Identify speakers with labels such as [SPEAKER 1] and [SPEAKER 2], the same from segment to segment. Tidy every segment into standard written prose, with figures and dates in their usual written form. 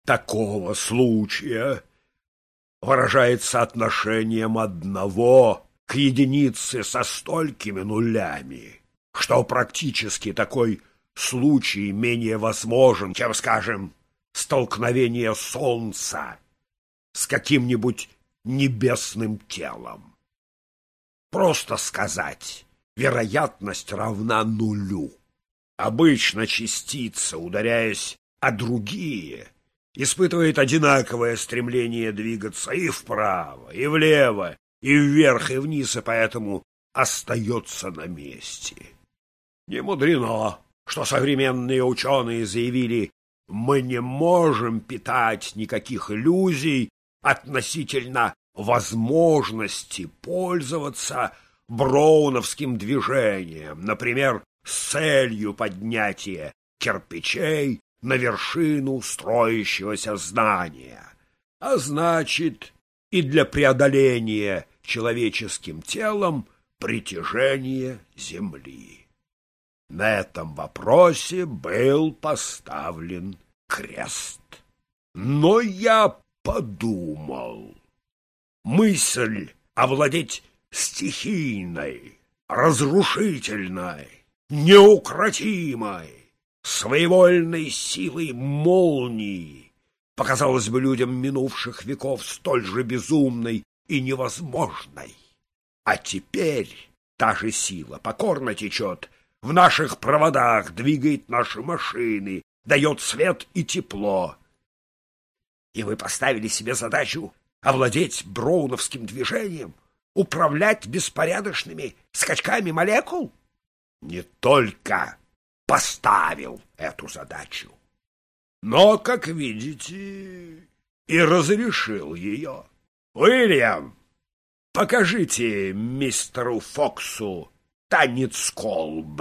[SPEAKER 1] такого случая выражает соотношением 1 к единице со столькими нулями, что практически такой случай менее возможен, чем, скажем, столкновение Солнца с каким-нибудь небесным телом. Просто сказать, вероятность равна 0. Обычно частица, ударяясь о другие, испытывает одинаковое стремление двигаться и вправо, и влево, и вверх, и вниз, и поэтому остается на месте. Не мудрено, что современные ученые заявили: мы не можем питать никаких иллюзий относительно возможности пользоваться броуновским движением, например, с целью поднятия кирпичей на вершину строящегося здания, а значит и для преодоления человеческим телом притяжения Земли. На этом вопросе был поставлен крест. Но я подумал, мысль овладеть стихийной, разрушительной, неукротимой, своевольной силой молнии показалась бы людям минувших веков столь же безумной и невозможной. А теперь та же сила покорно течет в наших проводах, двигает наши машины, дает свет и тепло. И вы поставили себе задачу овладеть броуновским движением, управлять беспорядочными скачками молекул? Не только поставил эту задачу, но, как видите, и разрешил ее. Уильям, покажите мистеру Фоксу танец колб.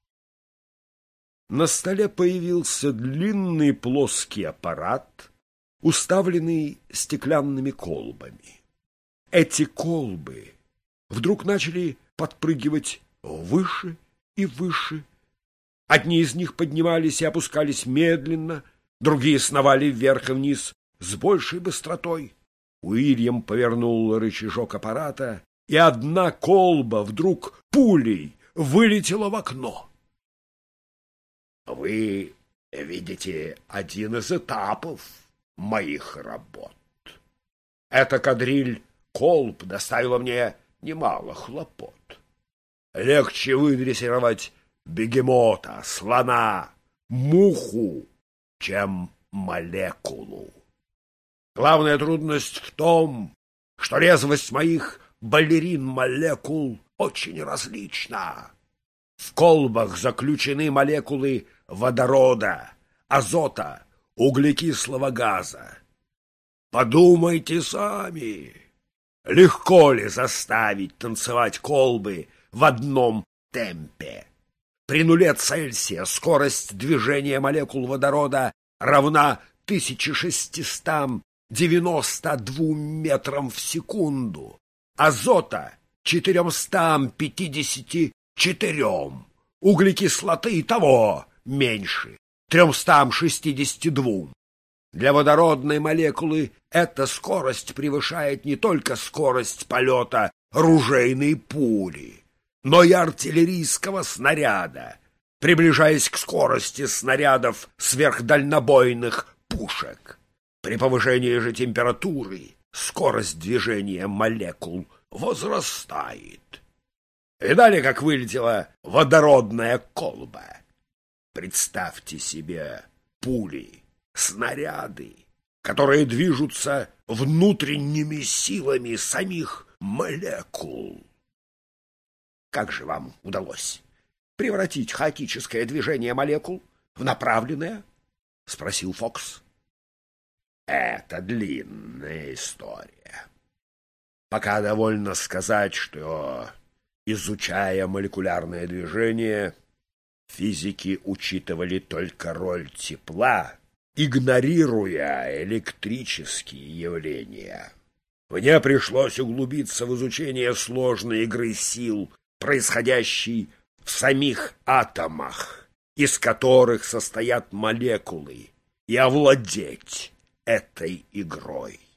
[SPEAKER 1] На столе появился длинный плоский аппарат, уставленный стеклянными колбами. Эти колбы вдруг начали подпрыгивать выше и выше. Одни из них поднимались и опускались медленно, другие сновали вверх и вниз с большей быстротой. Уильям повернул рычажок аппарата, и одна колба вдруг пулей вылетела в окно. Вы видите один из этапов моих работ. Эта кадриль колб доставила мне немало хлопот. Легче выдрессировать бегемота, слона, муху, чем молекулу. Главная трудность в том, что резвость моих балерин-молекул очень различна. В колбах заключены молекулы водорода, азота, углекислого газа. Подумайте сами, легко ли заставить танцевать колбы в одном темпе? При 0 Цельсия скорость движения молекул водорода равна 1692 метрам в секунду, азота — 454, углекислоты и того меньше — 362. Для водородной молекулы эта скорость превышает не только скорость полета ружейной пули, но и артиллерийского снаряда, приближаясь к скорости снарядов сверхдальнобойных пушек. При повышении же температуры скорость движения молекул возрастает. Видали, как вылетела водородная колба? Представьте себе пули, снаряды, которые движутся внутренними силами самих молекул. Как же вам удалось превратить хаотическое движение молекул в направленное? — спросил Фокс. — Это длинная история. Пока довольно сказать, что, изучая молекулярное движение, физики учитывали только роль тепла, игнорируя электрические явления. Мне пришлось углубиться в изучение сложной игры сил, происходящей в самих атомах, из которых состоят молекулы, и овладеть этой игрой.